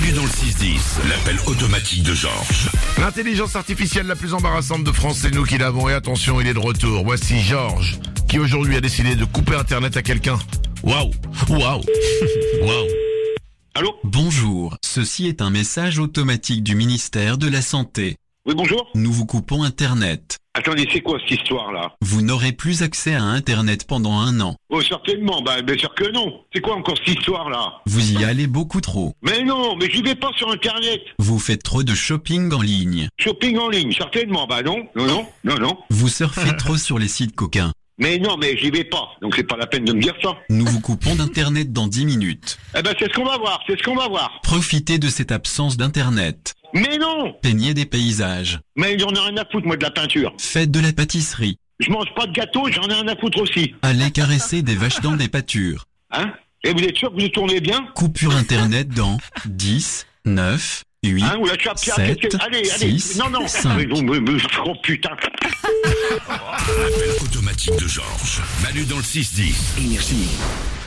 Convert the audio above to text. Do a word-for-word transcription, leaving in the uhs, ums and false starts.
Manu dans le six dix, l'appel automatique de Georges. L'intelligence artificielle la plus embarrassante de France, c'est nous qui l'avons. Et attention, il est de retour. Voici Georges, qui aujourd'hui a décidé de couper Internet à quelqu'un. Waouh, waouh, waouh. Allô ? Bonjour, ceci est un message automatique du ministère de la Santé. Oui, bonjour ? Nous vous coupons Internet. Attendez, c'est quoi cette histoire-là ? Vous n'aurez plus accès à Internet pendant un an. Oh, certainement, bah, bien sûr que non. C'est quoi encore cette histoire-là ? Vous y allez beaucoup trop. Mais non, mais j'y vais pas sur Internet. Vous faites trop de shopping en ligne. Shopping en ligne, certainement, bah non, non, non, non, non. Vous surfez trop sur les sites coquins. Mais non, mais j'y vais pas, donc c'est pas la peine de me dire ça. Nous vous coupons d'Internet dans dix minutes. Eh ben, c'est ce qu'on va voir, c'est ce qu'on va voir. Profitez de cette absence d'Internet. Mais non ! Peignez des paysages. Mais j'en ai rien à foutre, moi, de la peinture. Faites de la pâtisserie. Je mange pas de gâteau, j'en ai rien à foutre aussi. Allez caresser des vaches dans des pâtures. Hein ? Et vous êtes sûr que vous tournez bien ? Coupure Internet dans dix, neuf, huit, Hein ? Ou la chape, sept, allez, allez, six, non, non. cinq. Mais bon, mais- mais- oh putain. L'appel automatique de Georges. Manu dans le six dix. Énergie.